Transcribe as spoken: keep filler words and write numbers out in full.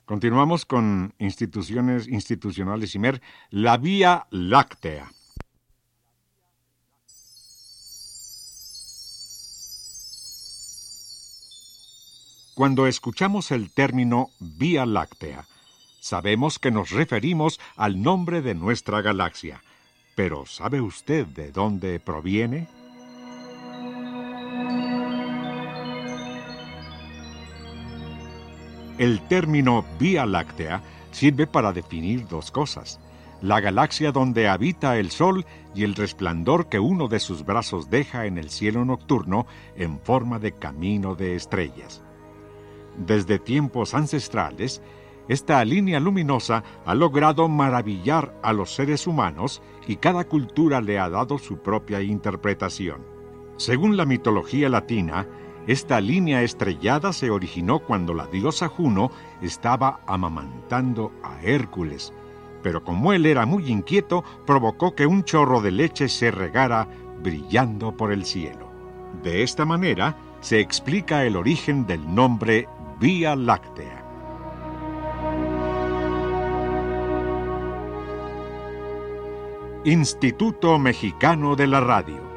Continuamos con instituciones institucionales I M E R, la Vía Láctea. Cuando escuchamos el término Vía Láctea, sabemos que nos referimos al nombre de nuestra galaxia. Pero ¿sabe usted de dónde proviene? El término Vía Láctea sirve para definir dos cosas: la galaxia donde habita el Sol y el resplandor que uno de sus brazos deja en el cielo nocturno en forma de camino de estrellas. Desde tiempos ancestrales, esta línea luminosa ha logrado maravillar a los seres humanos y cada cultura le ha dado su propia interpretación. Según la mitología latina, esta línea estrellada se originó cuando la diosa Juno estaba amamantando a Hércules, pero como él era muy inquieto, provocó que un chorro de leche se regara brillando por el cielo. De esta manera se explica el origen del nombre Vía Láctea. Instituto Mexicano de la Radio.